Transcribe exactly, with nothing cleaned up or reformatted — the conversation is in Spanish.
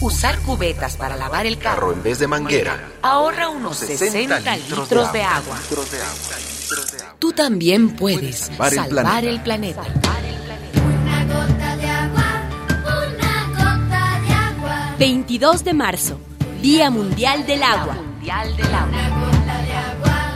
Usar cubetas para lavar el carro en vez de manguera ahorra unos sesenta litros de agua. Tú también puedes salvar, salvar el el planeta. Una gota de agua, una gota de agua. veintidós de marzo, Día Mundial del Agua. Mundial del Agua. Una gota de agua.